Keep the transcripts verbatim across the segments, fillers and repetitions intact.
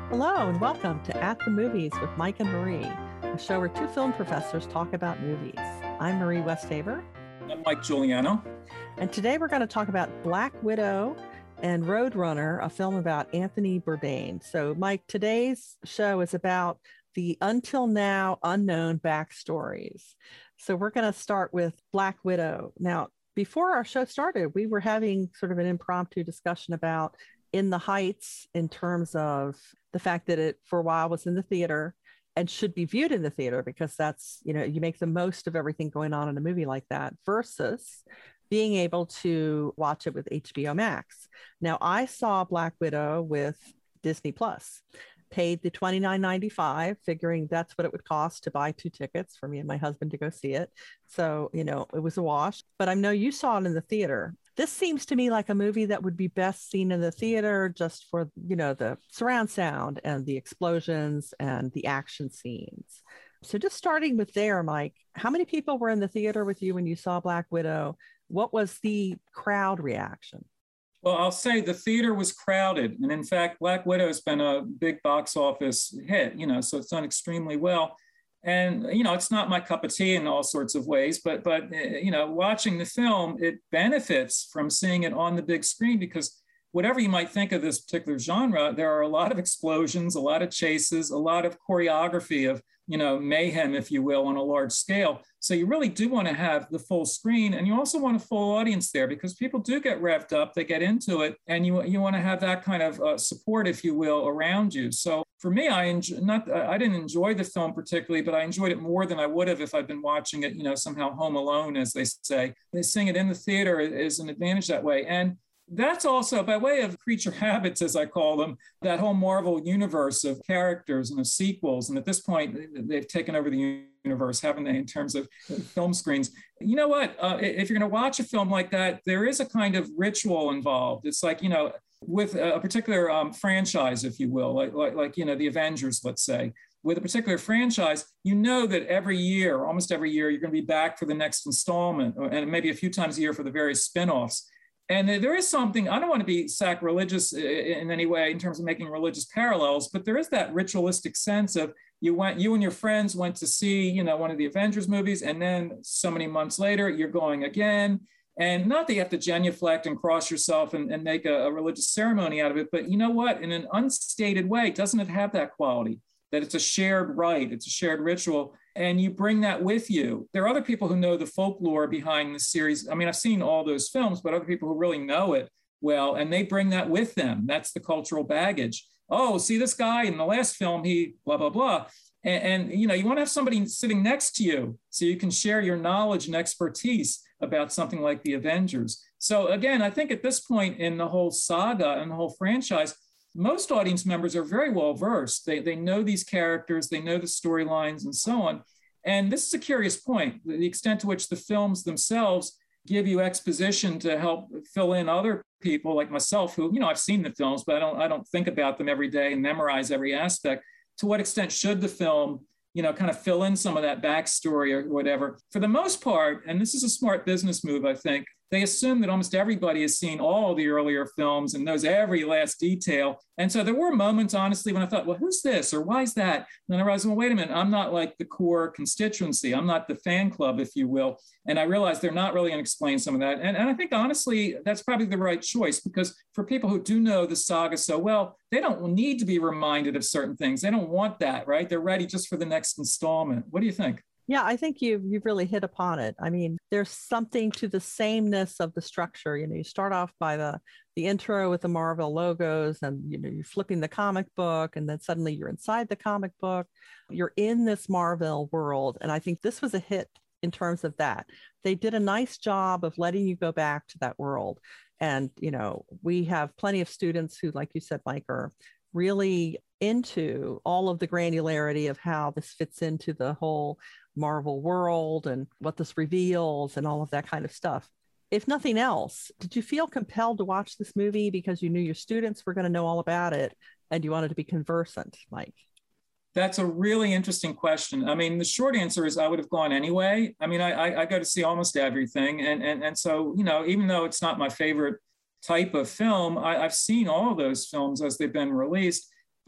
Hello and welcome to At the Movies with Mike and Marie, a show where two film professors talk about movies. I'm Marie Westhaver. I'm Mike Giuliano. And today we're going to talk about Black Widow and Roadrunner, a film about Anthony Bourdain. So, Mike, today's show is about the until now unknown backstories. So we're going to start with Black Widow. Now, before our show started, we were having sort of an impromptu discussion about In the Heights in terms of the fact that it for a while was in the theater and should be viewed in the theater because that's, you know, you make the most of everything going on in a movie like that versus being able to watch it with H B O Max. Now, I saw Black Widow with Disney Plus, paid the twenty-nine ninety-five, figuring that's what it would cost to buy two tickets for me and my husband to go see it. So, you know, it was a wash, but I know you saw it in the theater. This seems to me like a movie that would be best seen in the theater just for, you know, the surround sound and the explosions and the action scenes. So just starting with there, Mike, how many people were in the theater with you when you saw Black Widow? What was the crowd reaction? Well, I'll say the theater was crowded. And in fact, Black Widow has been a big box office hit, you know, so it's done extremely well. And, you know, it's not my cup of tea in all sorts of ways, but, but you know, watching the film, it benefits from seeing it on the big screen because whatever you might think of this particular genre, there are a lot of explosions, a lot of chases, a lot of choreography of, you know, mayhem, if you will, on a large scale. So you really do want to have the full screen, and you also want a full audience there because people do get revved up, they get into it, and you you want to have that kind of uh, support, if you will, around you. So for me, I enjoy, not I didn't enjoy the film particularly, but I enjoyed it more than I would have if I'd been watching it, you know, somehow home alone, as they say. Seeing it in the theater is an advantage that way, and that's also by way of creature habits, as I call them, that whole Marvel universe of characters and of sequels. And at this point, they've taken over the universe, haven't they, in terms of film screens? You know what? Uh, if you're going to watch a film like that, there is a kind of ritual involved. It's like, you know, with a particular um, franchise, if you will, like, like, like, you know, the Avengers, let's say. With a particular franchise, you know that every year, almost every year, you're going to be back for the next installment, and maybe a few times a year for the various spinoffs. And there is something, I don't want to be sacrilegious in any way in terms of making religious parallels, but there is that ritualistic sense of you went, you and your friends went to see, you know, one of the Avengers movies, and then so many months later, you're going again. And not that you have to genuflect and cross yourself and, and make a, a religious ceremony out of it, but you know what? In an unstated way, doesn't it have that quality? That it's a shared rite, it's a shared ritual, and you bring that with you. There are other people who know the folklore behind the series. I mean, I've seen all those films, but other people who really know it well, and they bring that with them. That's the cultural baggage. Oh, see this guy in the last film, he blah, blah, blah. And, and you know, you want to have somebody sitting next to you so you can share your knowledge and expertise about something like the Avengers. So again, I think at this point in the whole saga and the whole franchise, most audience members are very well versed. They, they know these characters, they know the storylines and so on. And this is a curious point, the extent to which the films themselves give you exposition to help fill in other people like myself who, you know, I've seen the films, but I don't, I don't think about them every day and memorize every aspect. To what extent should the film, you know, kind of fill in some of that backstory or whatever? For the most part, and this is a smart business move, I think, they assume that almost everybody has seen all the earlier films and knows every last detail. And so there were moments, honestly, when I thought, well, who's this? Or why is that? And then I realized, well, wait a minute, I'm not like the core constituency. I'm not the fan club, if you will. And I realized they're not really going to explain some of that. And, and I think, honestly, that's probably the right choice, because for people who do know the saga so well, they don't need to be reminded of certain things. They don't want that, right? They're ready just for the next installment. What do you think? Yeah, I think you've, you've really hit upon it. I mean, there's something to the sameness of the structure. You know, you start off by the, the intro with the Marvel logos and, you know, you're flipping the comic book and then suddenly you're inside the comic book. You're in this Marvel world. And I think this was a hit in terms of that. They did a nice job of letting you go back to that world. And, you know, we have plenty of students who, like you said, Mike, are really into all of the granularity of how this fits into the whole Marvel world and what this reveals and all of that kind of stuff. If nothing else, did you feel compelled to watch this movie because you knew your students were going to know all about it and you wanted to be conversant, Mike? That's a really interesting question. I mean, the short answer is I would have gone anyway. I mean, I, I, I go to see almost everything. And, and, and so, you know, even though it's not my favorite type of film, I, I've seen all of those films as they've been released.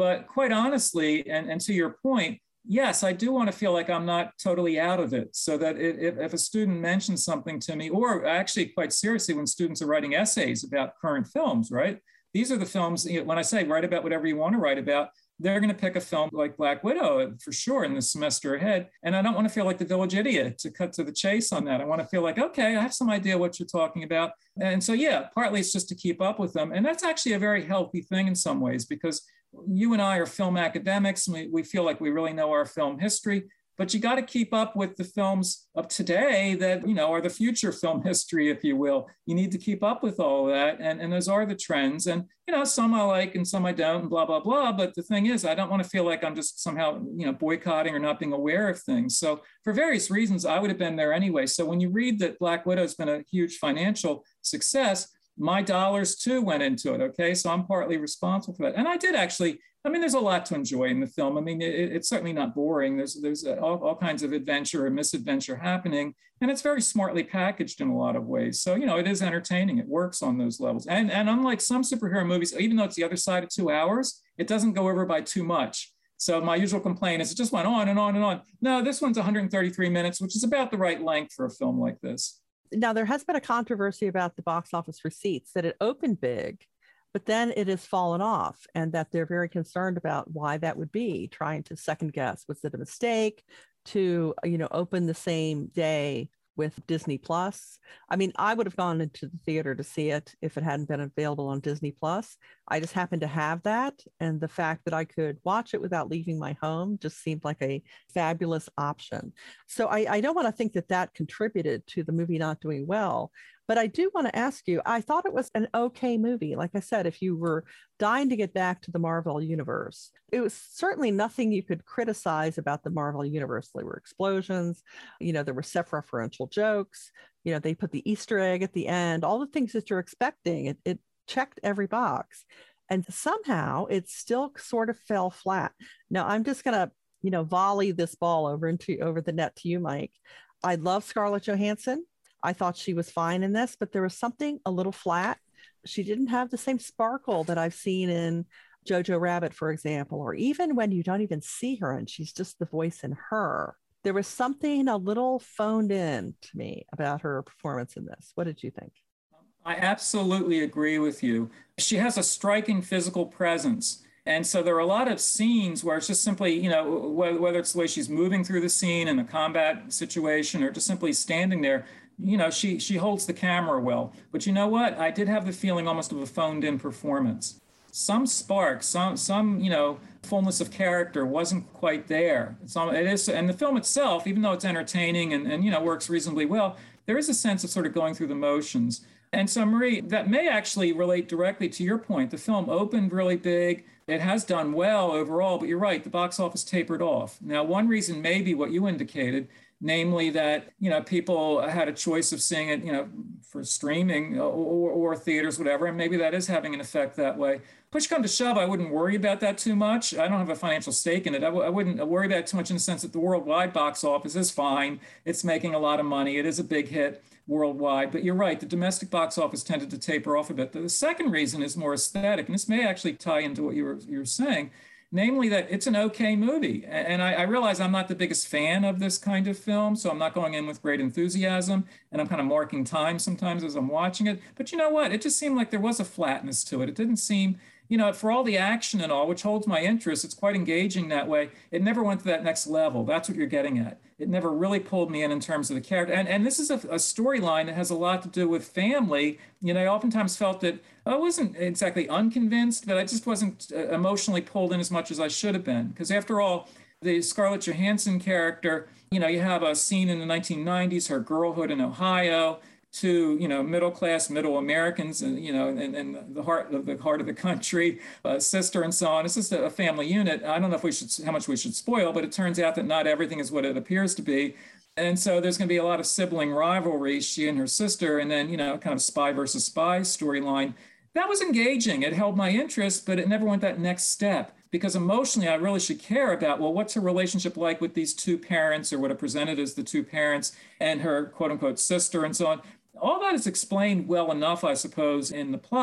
But quite honestly, and, and to your point, yes, I do want to feel like I'm not totally out of it, so that if, if a student mentions something to me, or actually quite seriously, when students are writing essays about current films, right? These are the films, you know, when I say write about whatever you want to write about, they're going to pick a film like Black Widow for sure in the semester ahead. And I don't want to feel like the village idiot, to cut to the chase on that. I want to feel like, okay, I have some idea what you're talking about. And so, yeah, partly it's just to keep up with them. And that's actually a very healthy thing in some ways, because you and I are film academics, and we, we feel like we really know our film history, but you got to keep up with the films of today that, you know, are the future film history, if you will. You need to keep up with all of that. And, and those are the trends. And, you know, some I like and some I don't, and blah, blah, blah. But the thing is, I don't want to feel like I'm just somehow, you know, boycotting or not being aware of things. So for various reasons, I would have been there anyway. So when you read that Black Widow has been a huge financial success, my dollars too went into it. Okay. So I'm partly responsible for that. And I did actually, I mean, there's a lot to enjoy in the film. I mean, it, it's certainly not boring. There's, there's all, all kinds of adventure or misadventure happening. And it's very smartly packaged in a lot of ways. So, you know, it is entertaining. It works on those levels. And, and unlike some superhero movies, even though it's the other side of two hours, it doesn't go over by too much. So my usual complaint is it just went on and on and on. No, this one's one hundred thirty-three minutes, which is about the right length for a film like this. Now, there has been a controversy about the box office receipts, that it opened big, but then it has fallen off, and that they're very concerned about why that would be, trying to second guess. Was it a mistake to, you know, open the same day with Disney Plus? I mean, I would have gone into the theater to see it if it hadn't been available on Disney Plus. I just happened to have that. And the fact that I could watch it without leaving my home just seemed like a fabulous option. So I, I don't want to think that that contributed to the movie not doing well. But I do want to ask you, I thought it was an okay movie. Like I said, if you were dying to get back to the Marvel universe, it was certainly nothing you could criticize about the Marvel universe. There were explosions, you know, there were self-referential jokes, you know, they put the Easter egg at the end, all the things that you're expecting. It, it checked every box. And somehow it still sort of fell flat. Now, I'm just going to, you know, volley this ball over into over the net to you, Mike. I love Scarlett Johansson. I thought she was fine in this, but there was something a little flat. She didn't have the same sparkle that I've seen in Jojo Rabbit, for example, or even when you don't even see her and she's just the voice in her. There was something a little phoned in to me about her performance in this. What did you think? I absolutely agree with you. She has a striking physical presence. And so there are a lot of scenes where it's just simply, you know, whether it's the way she's moving through the scene in a combat situation or just simply standing there, you know, she she holds the camera well. But you know what? I did have the feeling almost of a phoned in performance. Some spark, some, some you know, fullness of character wasn't quite there. It's, it is, and the film itself, even though it's entertaining and, and, you know, works reasonably well, there is a sense of sort of going through the motions. And so, Marie, that may actually relate directly to your point. The film opened really big. It has done well overall, but you're right, the box office tapered off. Now, one reason may be what you indicated, namely that, you know, people had a choice of seeing it, you know, for streaming or, or theaters, whatever, and maybe that is having an effect that way. Push come to shove, I wouldn't worry about that too much. I don't have a financial stake in it. I, w- I wouldn't worry about it too much in the sense that the worldwide box office is fine. It's making a lot of money. It is a big hit worldwide. But you're right, the domestic box office tended to taper off a bit. The second reason is more aesthetic, and this may actually tie into what you were, you were saying, namely that it's an okay movie. And I, I realize I'm not the biggest fan of this kind of film, so I'm not going in with great enthusiasm, and I'm kind of marking time sometimes as I'm watching it. But you know what? It just seemed like there was a flatness to it. It didn't seem, you know, for all the action and all, which holds my interest, it's quite engaging that way. It never went to that next level. That's what you're getting at. It never really pulled me in in terms of the character. And, and this is a, a storyline that has a lot to do with family. You know, I oftentimes felt that I wasn't exactly unconvinced, but I just wasn't uh, emotionally pulled in as much as I should have been. Because after all, the Scarlett Johansson character, you know, you have a scene in the nineteen nineties, her girlhood in Ohio, to, you know, middle class, middle Americans, and, you know, and, and the heart of the heart of the country, uh, sister and so on. It's just a family unit. I don't know if we should, how much we should spoil, but it turns out that not everything is what it appears to be. And so there's going to be a lot of sibling rivalry, she and her sister, and then, you know, kind of spy versus spy storyline. That was engaging. It held my interest, but it never went that next step. Because emotionally, I really should care about, well, what's her relationship like with these two parents, or what are presented as the two parents, and her quote unquote sister and so on. All that is explained well enough, I suppose, in the plot,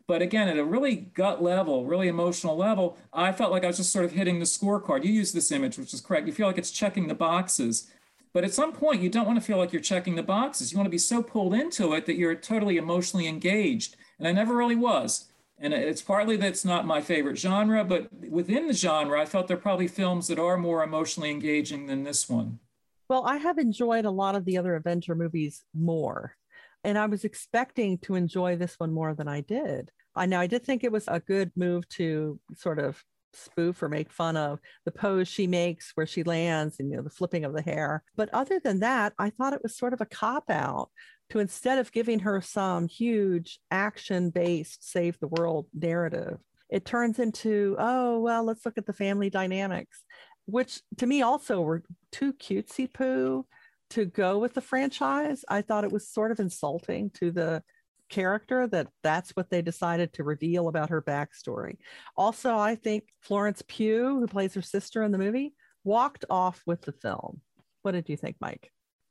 But again, at a really gut level, really emotional level, I felt like I was just sort of hitting the scorecard. You use this image, which is correct. You feel like it's checking the boxes. But at some point, you don't want to feel like you're checking the boxes. You want to be so pulled into it that you're totally emotionally engaged. And I never really was. And it's partly that it's not my favorite genre, but within the genre, I felt there are probably films that are more emotionally engaging than this one. Well, I have enjoyed a lot of the other Avenger movies more, and I was expecting to enjoy this one more than I did. I know I did think it was a good move to sort of spoof or make fun of the pose she makes where she lands and, you know, the flipping of the hair. But other than that, I thought it was sort of a cop out to, instead of giving her some huge action based save the world narrative, it turns into, oh, well, let's look at the family dynamics, which to me also were too cutesy poo to go with the franchise. I thought it was sort of insulting to the character that that's what they decided to reveal about her backstory. Also, I think Florence Pugh, who plays her sister in the movie, walked off with the film. What did you think, Mike?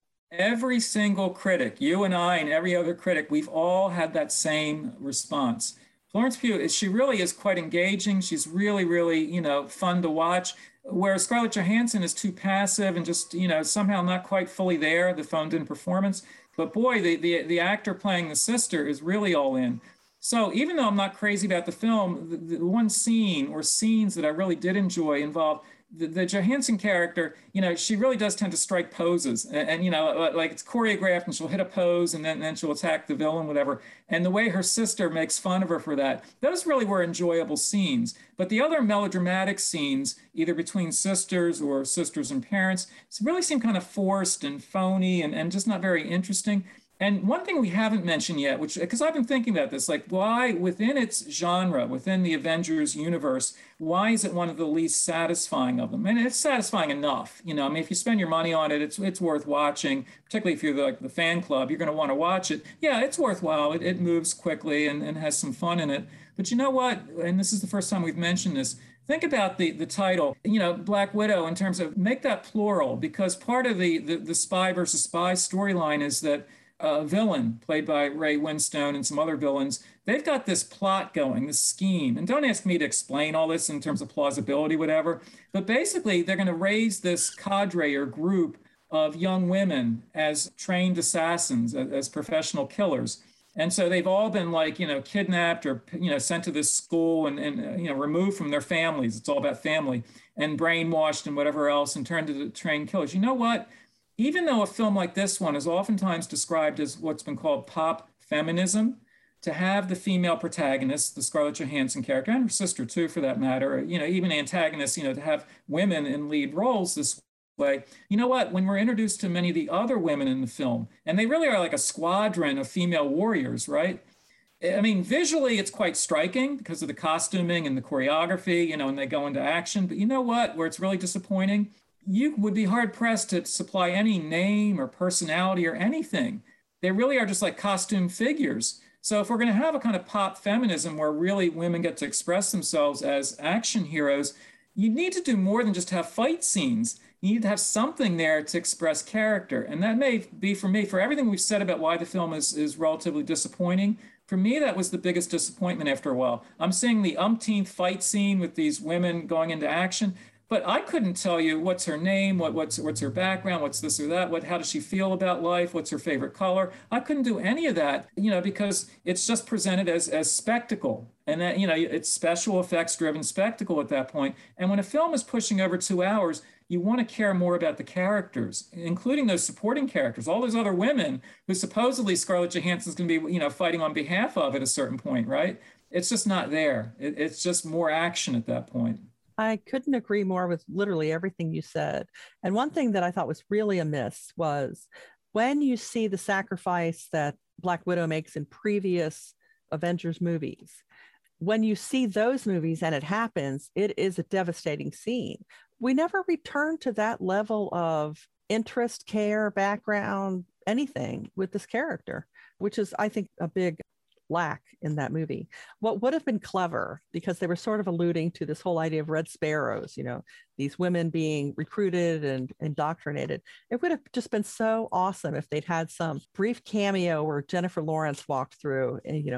Every single critic, you and I and every other critic, we've all had that same response. Florence Pugh, she really is quite engaging. She's really, really, you know, fun to watch. Whereas Scarlett Johansson is too passive and just, you know, somehow not quite fully there, the phoned-in performance. But boy, the, the, the actor playing the sister is really all in. So even though I'm not crazy about the film, the, the one scene or scenes that I really did enjoy involve the, the Johansson character. You know, she really does tend to strike poses, and, and you know, like it's choreographed, and she'll hit a pose, and then, and then she'll attack the villain, whatever. And the way her sister makes fun of her for that, those really were enjoyable scenes. But the other melodramatic scenes, either between sisters or sisters and parents, really seem kind of forced and phony and, and just not very interesting. And one thing we haven't mentioned yet, which, because I've been thinking about this, like why within its genre, within the Avengers universe, why is it one of the least satisfying of them? And it's satisfying enough, you know, I mean, if you spend your money on it, it's it's worth watching, particularly if you're the, like the fan club, you're going to want to watch it. Yeah, it's worthwhile. It, it moves quickly and, and has some fun in it. But you know what? And this is the first time we've mentioned this. Think about the, the title, you know, Black Widow, in terms of make that plural, because part of the, the, the spy versus spy storyline is that a villain played by Ray Winstone and some other villains, they've got this plot going, this scheme. And don't ask me to explain all this in terms of plausibility, whatever. But basically, they're going to raise this cadre or group of young women as trained assassins, as, as professional killers. And so they've all been like, you know, kidnapped or, you know, sent to this school and, and uh, you know, removed from their families. It's all about family, and brainwashed and whatever else, and turned into trained killers. You know what? Even though a film like this one is oftentimes described as what's been called pop feminism, to have the female protagonist, the Scarlett Johansson character, and her sister too, for that matter, you know, even antagonists, you know, to have women in lead roles this way, you know what, when we're introduced to many of the other women in the film, and they really are like a squadron of female warriors, right? I mean, visually, it's quite striking because of the costuming and the choreography, you know, and they go into action. But you know what, where it's really disappointing? You would be hard pressed to supply any name or personality or anything. They really are just like costume figures. So if we're going to have a kind of pop feminism where really women get to express themselves as action heroes, you need to do more than just have fight scenes. You need to have something there to express character. And that may be, for me, for everything we've said about why the film is, is relatively disappointing, for me, that was the biggest disappointment after a while. I'm seeing the umpteenth fight scene with these women going into action, but I couldn't tell you what's her name, what, what's what's her background, what's this or that, what how does she feel about life, what's her favorite color. I couldn't do any of that, you know, because it's just presented as as spectacle, and that, you know, it's special effects driven spectacle at that point. And when a film is pushing over two hours, you want to care more about the characters, including those supporting characters, all those other women who supposedly Scarlett Johansson's going to be, you know, fighting on behalf of at a certain point, right? It's just not there. It, it's just more action at that point. I couldn't agree more with literally everything you said. And one thing that I thought was really amiss was when you see the sacrifice that Black Widow makes in previous Avengers movies, when you see those movies and it happens, it is a devastating scene. We never return to that level of interest, care, background, anything with this character, which is, I think, a big lack in that movie. What would have been clever, because they were sort of alluding to this whole idea of red sparrows, you know, these women being recruited and indoctrinated. It would have just been so awesome if they'd had some brief cameo where Jennifer Lawrence walked through and, you know,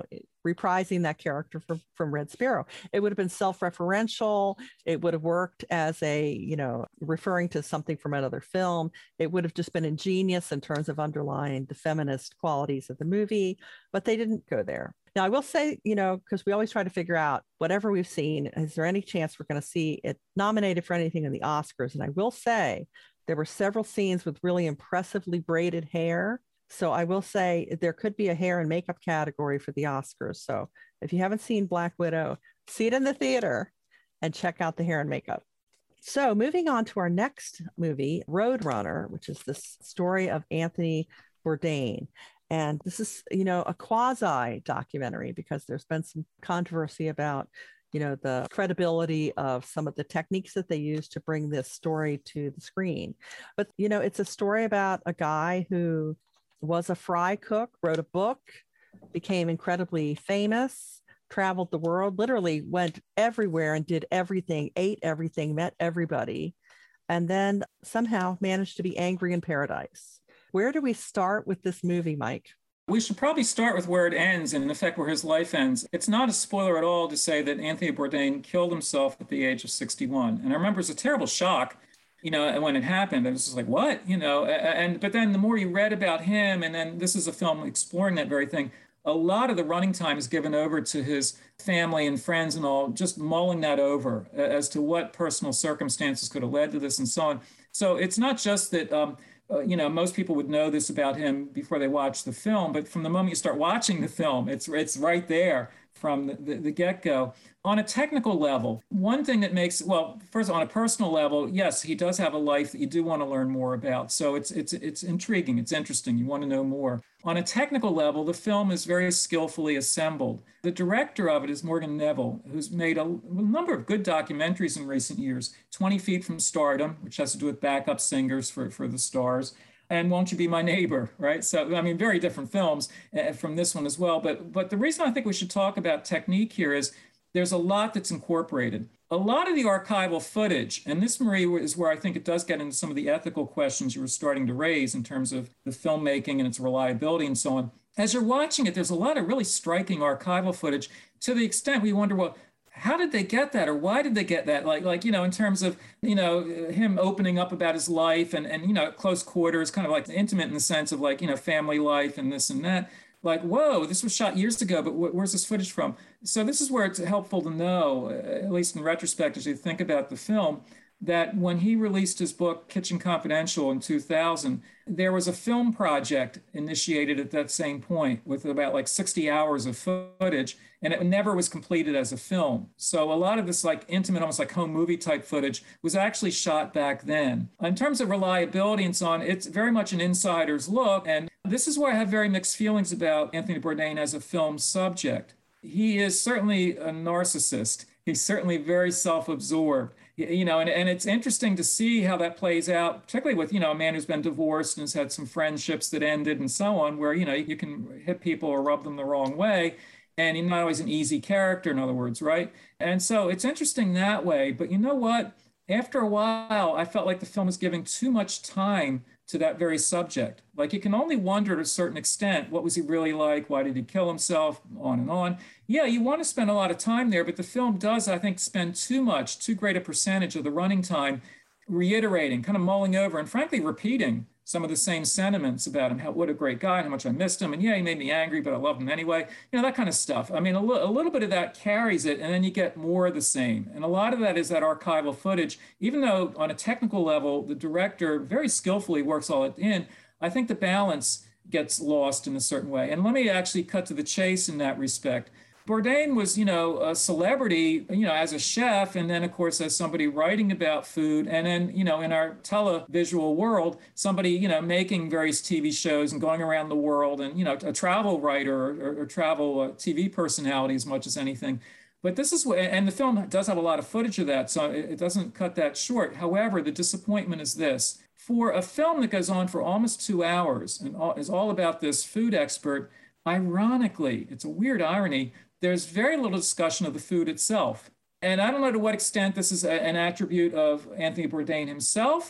reprising that character from, from Red Sparrow. It would have been self-referential. It would have worked as a, you know, referring to something from another film. It would have just been ingenious in terms of underlying the feminist qualities of the movie, but they didn't go there. Now, I will say, you know, because we always try to figure out whatever we've seen, is there any chance we're going to see it nominated for anything in the Oscars? And I will say there were several scenes with really impressively braided hair. So I will say there could be a hair and makeup category for the Oscars. So if you haven't seen Black Widow, see it in the theater and check out the hair and makeup. So moving on to our next movie, Roadrunner, which is this story of Anthony Bourdain. And this is, you know, a quasi documentary because there's been some controversy about, you know, the credibility of some of the techniques that they use to bring this story to the screen. But, you know, it's a story about a guy who was a fry cook, wrote a book, became incredibly famous, traveled the world, literally went everywhere and did everything, ate everything, met everybody, and then somehow managed to be angry in paradise. Where do we start with this movie, Mike? We should probably start with where it ends and in effect where his life ends. It's not a spoiler at all to say that Anthony Bourdain killed himself at the age of sixty-one. And I remember it was a terrible shock, you know, when it happened. I was just like, what? You know, and but then the more you read about him, and then this is a film exploring that very thing, a lot of the running time is given over to his family and friends and all, just mulling that over as to what personal circumstances could have led to this and so on. So it's not just that, um, uh, you know, most people would know this about him before they watch the film, but from the moment you start watching the film, it's it's right there from the, the, the get-go. On a technical level, one thing that makes, well, first on a personal level, yes, he does have a life that you do want to learn more about. So it's it's it's intriguing, it's interesting, you want to know more. On a technical level, the film is very skillfully assembled. The director of it is Morgan Neville, who's made a, a number of good documentaries in recent years. twenty feet from Stardom, which has to do with backup singers for, for the stars, and Won't You Be My Neighbor, right? So, I mean, very different films uh, from this one as well. But, but the reason I think we should talk about technique here is there's a lot that's incorporated. A lot of the archival footage, and this, Marie, is where I think it does get into some of the ethical questions you were starting to raise in terms of the filmmaking and its reliability and so on. As you're watching it, there's a lot of really striking archival footage to the extent we wonder, well, how did they get that, or why did they get that? Like, like you know, in terms of, you know, him opening up about his life and, and you know, close quarters, kind of like intimate in the sense of like, you know, family life and this and that. Like, whoa, this was shot years ago, but wh- where's this footage from? So this is where it's helpful to know, at least in retrospect, as you think about the film, that when he released his book, Kitchen Confidential, in two thousand, there was a film project initiated at that same point with about like sixty hours of footage, and it never was completed as a film. So a lot of this like intimate, almost like home movie type footage was actually shot back then. In terms of reliability and so on, it's very much an insider's look. And this is why I have very mixed feelings about Anthony Bourdain as a film subject. He is certainly a narcissist. He's certainly very self-absorbed. You know, and, and it's interesting to see how that plays out, particularly with, you know, a man who's been divorced and has had some friendships that ended and so on, where, you know, you can hit people or rub them the wrong way. And he's not always an easy character, in other words, right? And so it's interesting that way. But you know what? After a while, I felt like the film was giving too much time to that very subject. Like, you can only wonder to a certain extent, what was he really like? Why did he kill himself? On and on. Yeah, you want to spend a lot of time there, but the film does, I think, spend too much, too great a percentage of the running time reiterating, kind of mulling over, and frankly, repeating some of the same sentiments about him. How, what a great guy, how much I missed him. And yeah, he made me angry, but I loved him anyway. You know, that kind of stuff. I mean, a, li- a little bit of that carries it, and then you get more of the same. And a lot of that is that archival footage. Even though on a technical level, the director very skillfully works all it in, I think the balance gets lost in a certain way. And let me actually cut to the chase in that respect. Bourdain was, you know, a celebrity, you know, as a chef, and then, of course, as somebody writing about food, and then, you know, in our televisual world, somebody, you know, making various T V shows and going around the world, and, you know, a travel writer or, or travel uh, T V personality as much as anything. But this is what, and the film does have a lot of footage of that, so it, it doesn't cut that short. However, the disappointment is this. For a film that goes on for almost two hours and all, is all about this food expert, ironically, it's a weird irony, there's very little discussion of the food itself. And I don't know to what extent this is a, an attribute of Anthony Bourdain himself,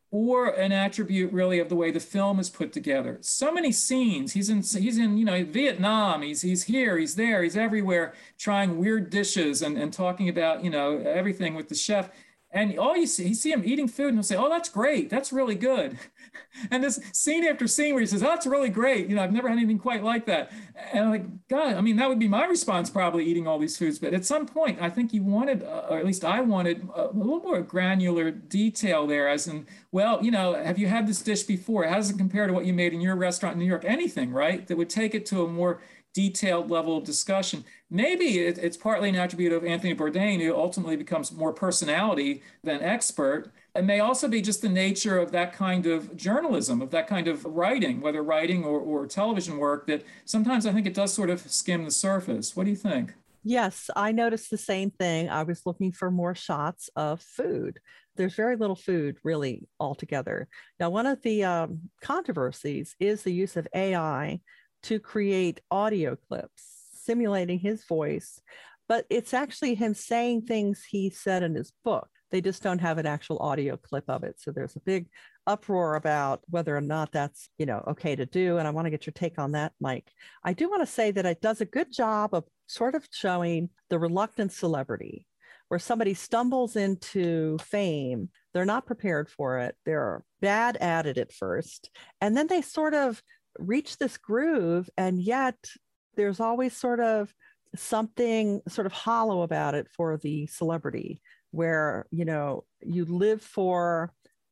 or an attribute really of the way the film is put together. So many scenes. He's in, he's in, you know, Vietnam. He's he's here. He's there. He's everywhere, trying weird dishes and, and talking about, you know, everything with the chef. And all you see, you see him eating food, and he'll say, "Oh, that's great. That's really good." And this scene after scene where he says, "Oh, that's really great. You know, I've never had anything quite like that." And I'm like, God, I mean, that would be my response probably eating all these foods. But at some point, I think he wanted, uh, or at least I wanted, a, a little more granular detail there, as in, well, you know, have you had this dish before? How does it compare to what you made in your restaurant in New York? Anything, right? That would take it to a more detailed level of discussion. Maybe it, it's partly an attribute of Anthony Bourdain, who ultimately becomes more personality than expert. It may also be just the nature of that kind of journalism, of that kind of writing, whether writing or, or television work, that sometimes I think it does sort of skim the surface. What do you think? Yes, I noticed the same thing. I was looking for more shots of food. There's very little food really altogether. Now, one of the um, controversies is the use of A I to create audio clips simulating his voice, but it's actually him saying things he said in his book. They just don't have an actual audio clip of it. So there's a big uproar about whether or not that's, you know, okay to do. And I want to get your take on that, Mike. I do want to say that it does a good job of sort of showing the reluctant celebrity, where somebody stumbles into fame. They're not prepared for it. They're bad at it at first. And then they sort of reach this groove, and yet there's always sort of something sort of hollow about it for the celebrity, where, you know, you live for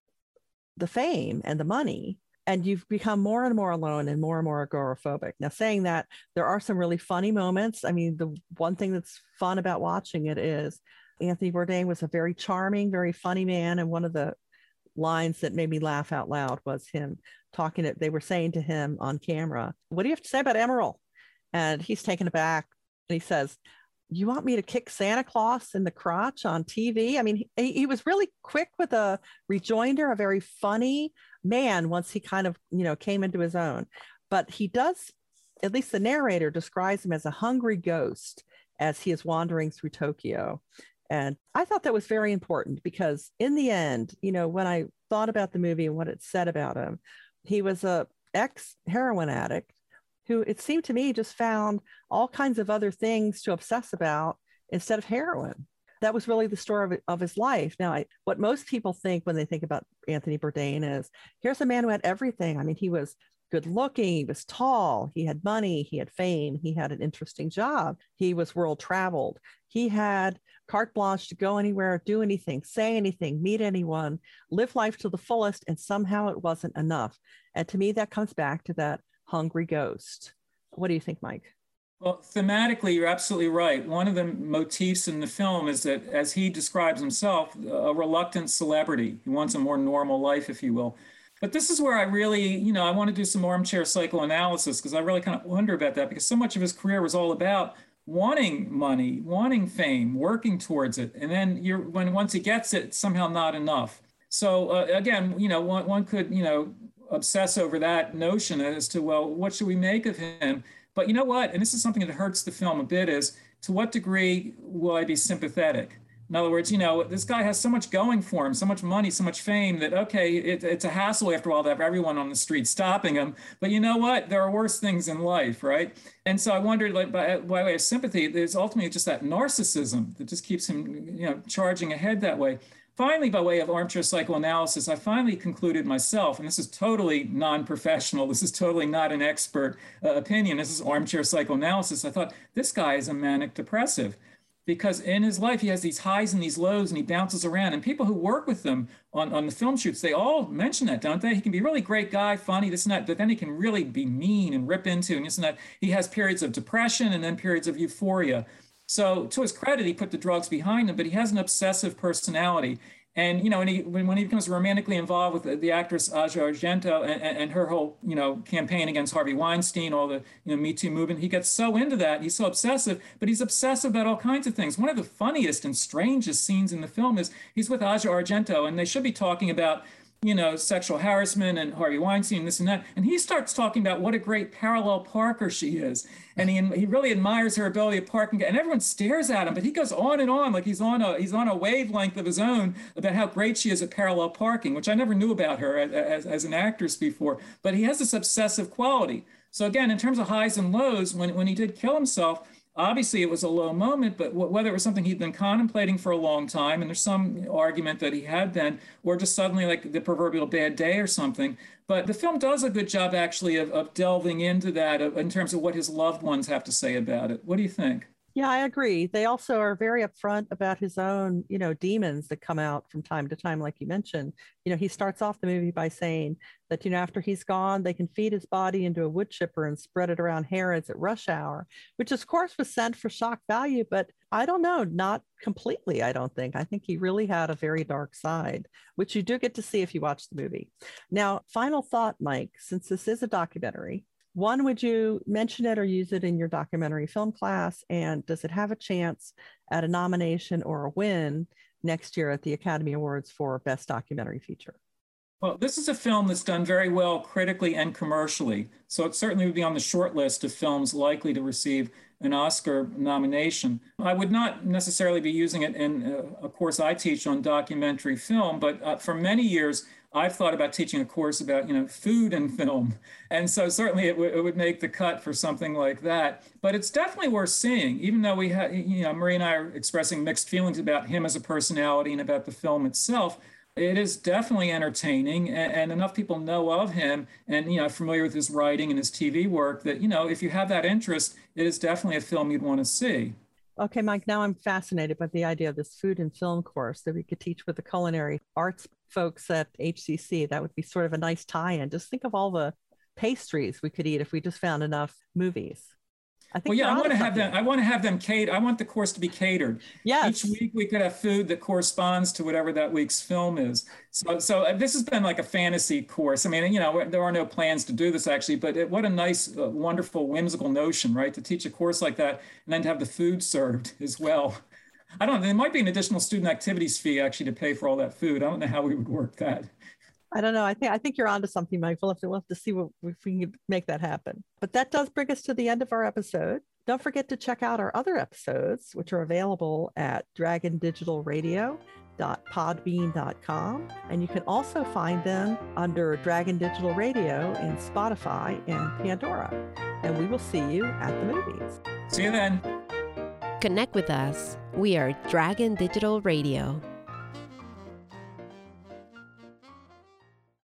the fame and the money, and you've become more and more alone and more and more agoraphobic. Now, saying that, there are some really funny moments. I mean, the one thing that's fun about watching it is Anthony Bourdain was a very charming, very funny man, and one of the lines that made me laugh out loud was him talking to, they were saying to him on camera, "What do you have to say about Emeril?" And he's taken aback, and he says, "You want me to kick Santa Claus in the crotch on T V?" I mean, he, he was really quick with a rejoinder, a very funny man once he kind of, you know, came into his own. But he does, at least the narrator describes him as a hungry ghost as he is wandering through Tokyo. And I thought that was very important, because in the end, you know, when I thought about the movie and what it said about him, he was a ex-heroin addict who, it seemed to me, just found all kinds of other things to obsess about instead of heroin. That was really the story of, of his life. Now, I, what most people think when they think about Anthony Bourdain is, here's a man who had everything. I mean, he was good looking, he was tall, he had money, he had fame, he had an interesting job, he was world traveled, he had carte blanche to go anywhere, do anything, say anything, meet anyone, live life to the fullest, and somehow it wasn't enough. And to me, that comes back to that hungry ghost. What do you think, Mike? Well, thematically, you're absolutely right. One of the motifs in the film is that, as he describes himself, a reluctant celebrity. He wants a more normal life, if you will. But this is where I really, you know, I want to do some armchair psychoanalysis, because I really kind of wonder about that, because so much of his career was all about wanting money, wanting fame, working towards it. And then you're, when once he gets it, it's somehow not enough. So uh, again, you know, one, one could, you know, obsess over that notion as to, well, what should we make of him? But you know what? And this is something that hurts the film a bit, is to what degree will I be sympathetic? In other words, you know, this guy has so much going for him, so much money, so much fame, that, okay, it, it's a hassle after all to have everyone on the street stopping him. But you know what? There are worse things in life, right? And so I wondered, like, by, by way of sympathy, there's ultimately just that narcissism that just keeps him, you know, charging ahead that way. Finally, by way of armchair psychoanalysis, I finally concluded myself, and this is totally non-professional, this is totally not an expert uh, opinion, this is armchair psychoanalysis. I thought, this guy is a manic depressive, because in his life, he has these highs and these lows, and he bounces around. And people who work with him on, on the film shoots, they all mention that, don't they? He can be a really great guy, funny, this and that, but then he can really be mean and rip into and this and that. He has periods of depression and then periods of euphoria. So to his credit, he put the drugs behind him, but he has an obsessive personality. And, you know, when he, when, when he becomes romantically involved with the, the actress Asia Argento and, and her whole, you know, campaign against Harvey Weinstein, all the, you know, Me Too movement, he gets so into that. He's so obsessive, but he's obsessive about all kinds of things. One of the funniest and strangest scenes in the film is he's with Asia Argento, and they should be talking about you know, sexual harassment and Harvey Weinstein, this and that. And he starts talking about what a great parallel parker she is. And he, he really admires her ability to park and get, and everyone stares at him, but he goes on and on like he's on a he's on a wavelength of his own about how great she is at parallel parking, which I never knew about her as, as, as an actress before. But he has this obsessive quality. So again, in terms of highs and lows, when, when he did kill himself, obviously it was a low moment, but w- whether it was something he'd been contemplating for a long time, and there's some argument that he had been, or just suddenly like the proverbial bad day or something. But the film does a good job actually of, of delving into that of, in terms of what his loved ones have to say about it. What do you think? Yeah, I agree. They also are very upfront about his own, you know, demons that come out from time to time, like you mentioned. You know, he starts off the movie by saying that, you know, after he's gone, they can feed his body into a wood chipper and spread it around Harrods at rush hour, which of course was sent for shock value, but I don't know, not completely, I don't think. I think he really had a very dark side, which you do get to see if you watch the movie. Now, final thought, Mike, since this is a documentary, one, would you mention it or use it in your documentary film class? And does it have a chance at a nomination or a win next year at the Academy Awards for Best Documentary Feature? Well, this is a film that's done very well critically and commercially. So it certainly would be on the short list of films likely to receive an Oscar nomination. I would not necessarily be using it in a course I teach on documentary film, but uh, for many years, I've thought about teaching a course about, you know, food and film. And so certainly it, w- it would make the cut for something like that. But it's definitely worth seeing, even though we have, you know, Marie and I are expressing mixed feelings about him as a personality and about the film itself. It is definitely entertaining, and, and enough people know of him and, you know, familiar with his writing and his T V work that, you know, if you have that interest, it is definitely a film you'd want to see. Okay, Mike, now I'm fascinated by the idea of this food and film course that we could teach with the culinary arts folks at H C C. That would be sort of a nice tie-in. Just think of all the pastries we could eat if we just found enough movies. I think well, yeah, I want to have something. them. I want to have them cater. I want the course to be catered. Yes. Each week we could have food that corresponds to whatever that week's film is. So, so this has been like a fantasy course. I mean, you know, there are no plans to do this actually, but it, what a nice, uh, wonderful, whimsical notion, right? To teach a course like that and then to have the food served as well. I don't know. There might be an additional student activities fee actually to pay for all that food. I don't know how we would work that. I don't know. I think I think you're onto something, Mike. We'll have to, we'll have to see what, if we can make that happen. But that does bring us to the end of our episode. Don't forget to check out our other episodes, which are available at dragon digital radio dot podbean dot com. And you can also find them under Dragon Digital Radio in Spotify and Pandora. And we will see you at the movies. See you then. Connect with us. We are Dragon Digital Radio.